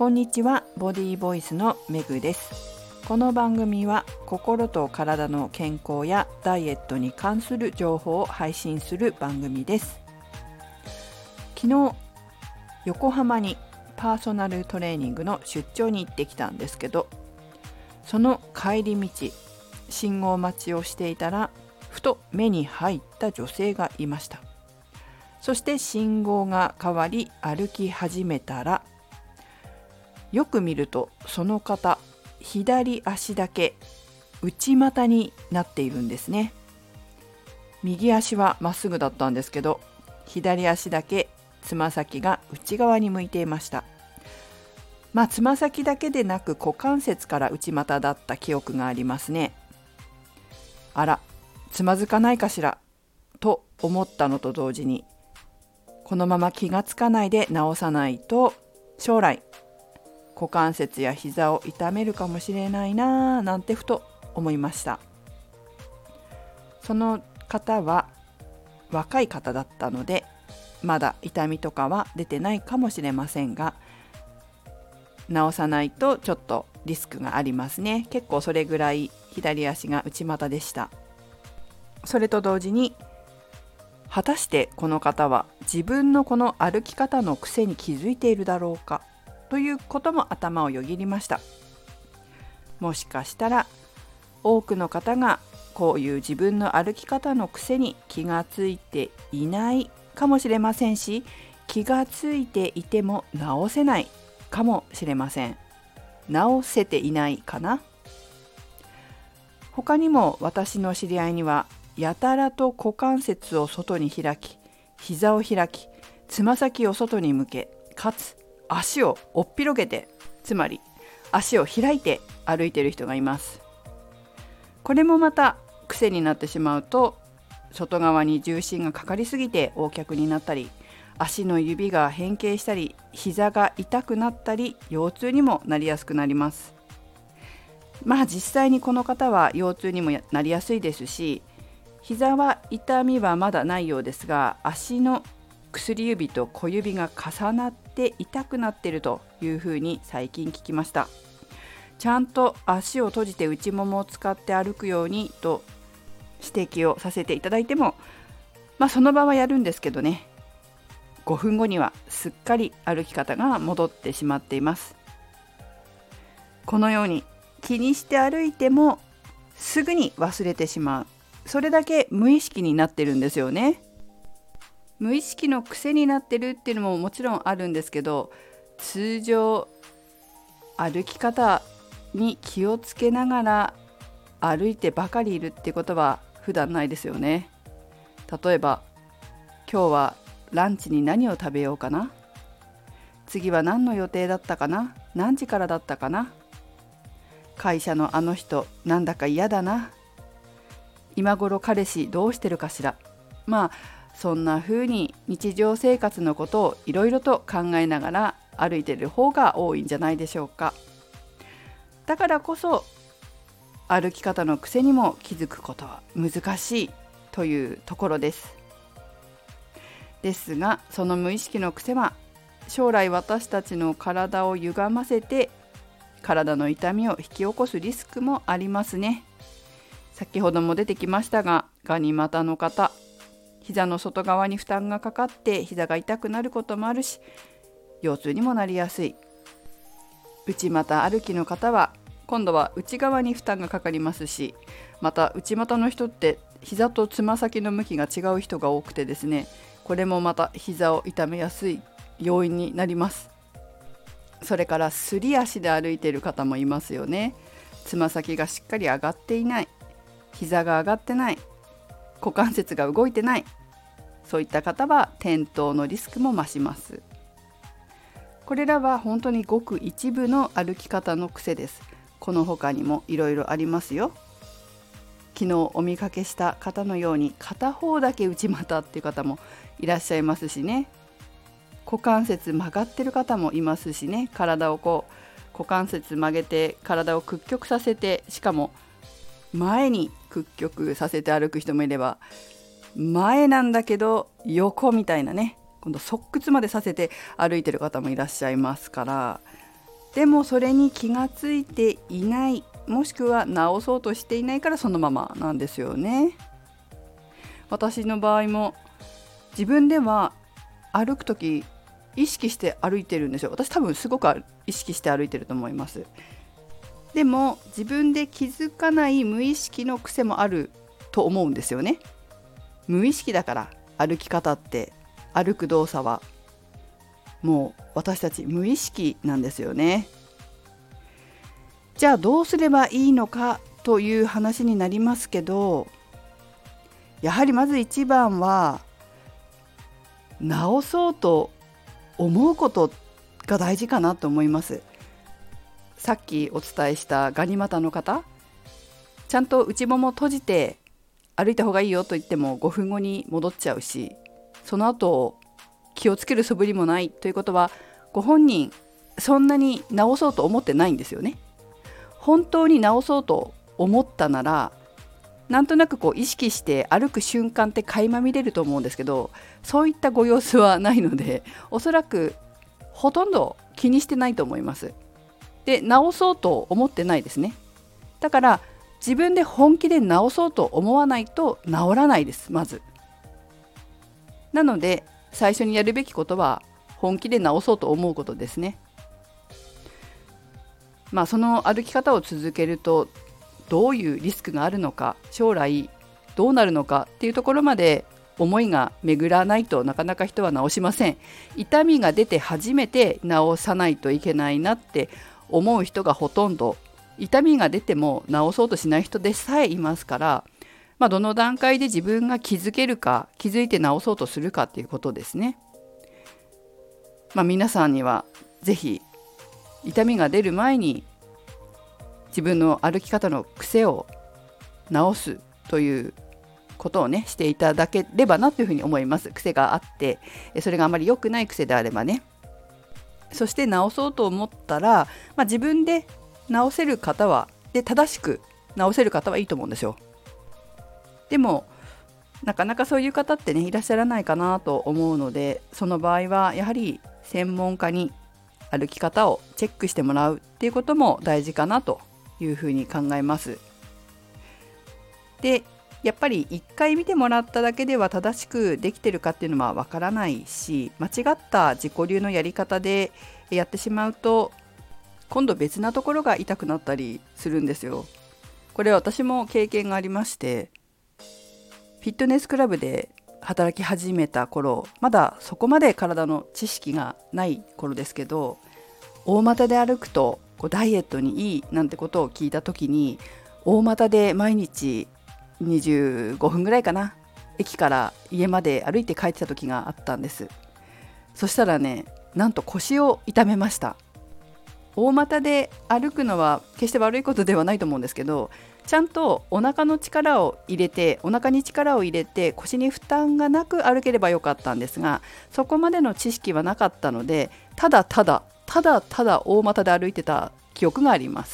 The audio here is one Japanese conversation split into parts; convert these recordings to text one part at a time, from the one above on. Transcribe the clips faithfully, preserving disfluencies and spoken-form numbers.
こんにちは、ボディーボイスのめぐです。この番組は心と体の健康やダイエットに関する情報を配信する番組です。昨日横浜にパーソナルトレーニングの出張に行ってきたんですけど、その帰り道信号待ちをしていたらふと目に入った女性がいました。そして信号が変わり歩き始めたら、よく見るとその方左足だけ内股になっているんですね。右足はまっすぐだったんですけど、左足だけつま先が内側に向いていました。まあつま先だけでなく股関節から内股だった記憶がありますね。あら、つまずかないかしらと思ったのと同時に、このまま気がつかないで直さないと将来股関節や膝を痛めるかもしれないなぁなんてふと思いました。その方は若い方だったのでまだ痛みとかは出てないかもしれませんが、直さないとちょっとリスクがありますね。結構それぐらい左足が内股でした。それと同時に、果たしてこの方は自分のこの歩き方の癖に気づいているだろうかということも頭をよぎりました。もしかしたら多くの方がこういう自分の歩き方の癖に気がついていないかもしれませんし、気がついていても直せないかもしれません。直せていないかな。他にも私の知り合いにはやたらと股関節を外に開き、膝を開き、つま先を外に向け、かつ足をおっぴろげて、つまり足を開いて歩いている人がいます。これもまた癖になってしまうと、外側に重心がかかりすぎて横脚になったり、足の指が変形したり、膝が痛くなったり、腰痛にもなりやすくなります。まあ実際にこの方は腰痛にもなりやすいですし、膝は痛みはまだないようですが、足の薬指と小指が重なって痛くなっているというふうに最近聞きました。ちゃんと足を閉じて内ももを使って歩くようにと指摘をさせていただいても、まあその場はやるんですけどね、ごふんごにはすっかり歩き方が戻ってしまっています。このように気にして歩いてもすぐに忘れてしまう、それだけ無意識になってるんですよね。無意識の癖になってるっていうのももちろんあるんですけど、通常歩き方に気をつけながら歩いてばかりいるってことは普段ないですよね。例えば今日はランチに何を食べようかな、次は何の予定だったかな、何時からだったかな、会社のあの人なんだか嫌だな、今頃彼氏どうしてるかしら。まあそんな風に日常生活のことをいろいろと考えながら歩いている方が多いんじゃないでしょうか。だからこそ歩き方の癖にも気づくことは難しいというところです。ですがその無意識の癖は将来私たちの体を歪ませて体の痛みを引き起こすリスクもありますね。先ほども出てきましたが、ガニ股の方、膝の外側に負担がかかって膝が痛くなることもあるし、腰痛にもなりやすい。内股歩きの方は今度は内側に負担がかかりますし、また内股の人って膝とつま先の向きが違う人が多くてですね、これもまた膝を痛めやすい要因になります。それからすり足で歩いている方もいますよね。つま先がしっかり上がっていない、膝が上がってない、股関節が動いてない、そういった方は転倒のリスクも増します。これらは本当にごく一部の歩き方の癖です。この他にもいろいろありますよ。昨日お見かけした方のように片方だけ内股っていう方もいらっしゃいますしね。股関節曲がってる方もいますしね。体をこう股関節曲げて体を屈曲させて、しかも前に屈曲させて歩く人もいれば、前なんだけど横みたいなね、今度側屈までさせて歩いてる方もいらっしゃいますから、 でもそれに気がついていない、もしくは直そうとしていないからそのままなんですよね。私の場合も自分では歩くとき意識して歩いてるんですよ。私多分すごく意識して歩いてると思います。でも自分で気づかない無意識の癖もあると思うんですよね。無意識だから歩き方って、歩く動作はもう私たち無意識なんですよね。じゃあどうすればいいのかという話になりますけど、やはりまず一番は直そうと思うことが大事かなと思います。さっきお伝えしたガニ股の方、ちゃんと内もも閉じて歩いた方がいいよと言ってもごふんごに戻っちゃうし、その後気をつける素振りもないということは、ご本人そんなに直そうと思ってないんですよね。本当に直そうと思ったなら、なんとなくこう意識して歩く瞬間って垣間見れると思うんですけど、そういったご様子はないので、おそらくほとんど気にしてないと思います。で、直そうと思ってないですね。だから自分で本気で直そうと思わないと治らないです。まずなので最初にやるべきことは本気で直そうと思うことですね。まあその歩き方を続けるとどういうリスクがあるのか、将来どうなるのかっていうところまで思いが巡らないとなかなか人は治しません。痛みが出て初めて治さないといけないなって思う人がほとんど、痛みが出ても治そうとしない人でさえいますから、まあ、どの段階で自分が気づけるか、気づいて治そうとするかっていうことですね。まあ、皆さんにはぜひ痛みが出る前に自分の歩き方の癖を直すということをねしていただければなというふうに思います。癖があってそれがあまり良くない癖であればね。そして直そうと思ったら、まあ、自分で直せる方はで正しく直せる方はいいと思うんですよ。でもなかなかそういう方ってねいらっしゃらないかなと思うので、その場合はやはり専門家に歩き方をチェックしてもらうっていうことも大事かなというふうに考えます。で、やっぱりいっかい見てもらっただけでは正しくできてるかっていうのはわからないし、間違った自己流のやり方でやってしまうと今度別なところが痛くなったりするんですよ。これは私も経験がありまして、フィットネスクラブで働き始めた頃、まだそこまで体の知識がない頃ですけど、大股で歩くとこうダイエットにいいなんてことを聞いた時に、大股で毎日にじゅうごふんぐらいかな、駅から家まで歩いて帰ってた時があったんです。そしたらね、なんと腰を痛めました。大股で歩くのは決して悪いことではないと思うんですけど、ちゃんとお腹の力を入れてお腹に力を入れて腰に負担がなく歩ければよかったんですが、そこまでの知識はなかったので、ただただただただ大股で歩いてた記憶があります。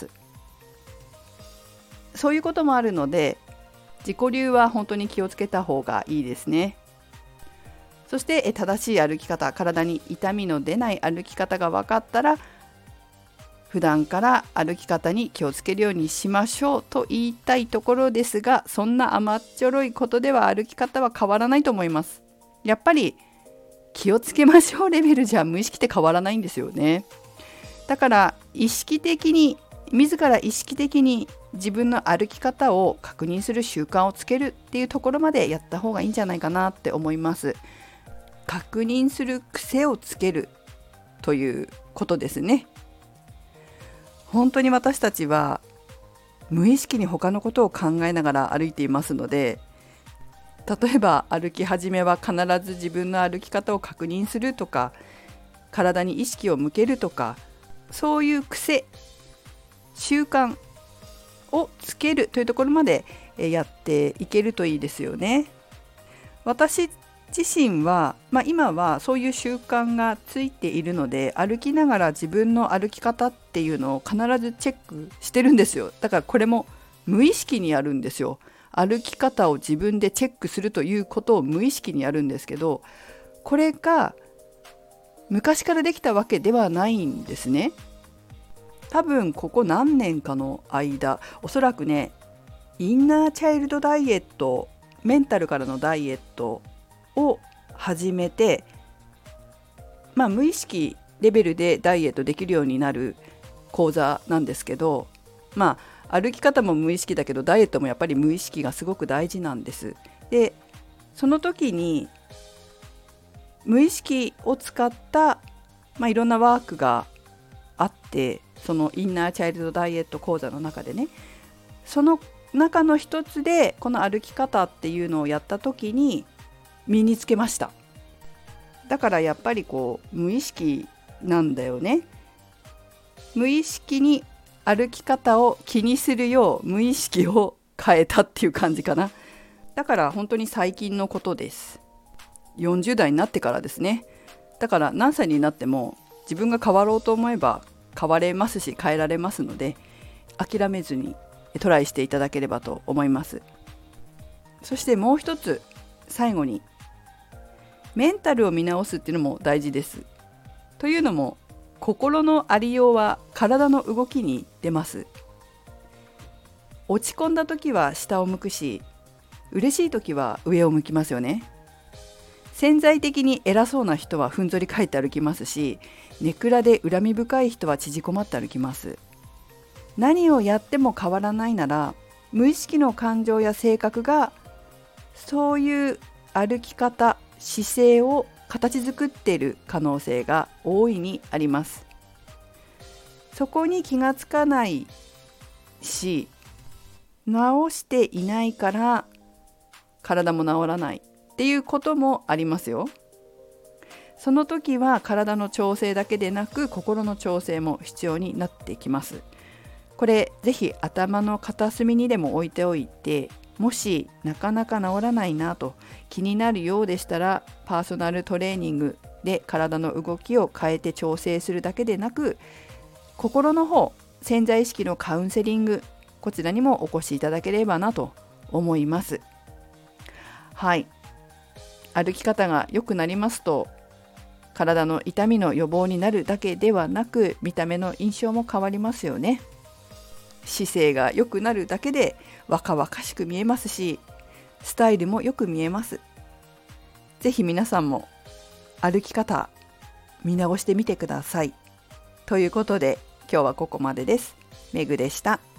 そういうこともあるので、自己流は本当に気をつけた方がいいですね。そして正しい歩き方、体に痛みの出ない歩き方が分かったら、普段から歩き方に気をつけるようにしましょうと言いたいところですが、そんな甘っちょろいことでは歩き方は変わらないと思います。やっぱり気をつけましょうレベルじゃ無意識って変わらないんですよね。だから意識的に、自ら意識的に自分の歩き方を確認する習慣をつけるっていうところまでやった方がいいんじゃないかなって思います。確認する癖をつけるということですね。本当に私たちは無意識に他のことを考えながら歩いていますので、例えば歩き始めは必ず自分の歩き方を確認するとか、体に意識を向けるとか、そういう癖、習慣をつけるというところまでやっていけるといいですよね。私自身は、まあ、今はそういう習慣がついているので、歩きながら自分の歩き方っていうのを必ずチェックしてるんですよ。だからこれも無意識にやるんですよ。歩き方を自分でチェックするということを無意識にやるんですけど、これが昔からできたわけではないんですね。 多分ここ何年かの間、おそらくねインナーチャイルドダイエット、メンタルからのダイエットを始めて、まあ無意識レベルでダイエットできるようになる講座なんですけど、まあ歩き方も無意識だけどダイエットもやっぱり無意識がすごく大事なんです。でその時に無意識を使った、まあ、いろんなワークがあって、そのインナーチャイルドダイエット講座の中でね、その中の一つでこの歩き方っていうのをやった時に身につけました。だからやっぱりこう無意識なんだよね。無意識に歩き方を気にするよう無意識を変えたっていう感じかな。だから本当に最近のことです。よんじゅう代になってからですね。だから何歳になっても自分が変わろうと思えば変われますし変えられますので、諦めずにトライしていただければと思います。そしてもう一つ、最後にメンタルを見直すっていうのも大事です。というのも、心のありようは体の動きに出ます。落ち込んだ時は下を向くし、嬉しい時は上を向きますよね。潜在的に偉そうな人はふんぞり返って歩きますし、根暗で恨み深い人は縮こまって歩きます。何をやっても変わらないなら、無意識の感情や性格がそういう歩き方、姿勢を形作っている可能性が大いにあります。そこに気がつかないし、直していないから体も治らないっていうこともありますよ。その時は体の調整だけでなく心の調整も必要になってきます。これぜひ頭の片隅にでも置いておいて、もしなかなか治らないなと気になるようでしたら、パーソナルトレーニングで体の動きを変えて調整するだけでなく、心の方、潜在意識のカウンセリング、こちらにもお越しいただければなと思います。はい、歩き方が良くなりますと、体の痛みの予防になるだけではなく、見た目の印象も変わりますよね。姿勢が良くなるだけで若々しく見えますし、スタイルもよく見えます。ぜひ皆さんも歩き方見直してみてください。ということで今日はここまでです。めぐでした。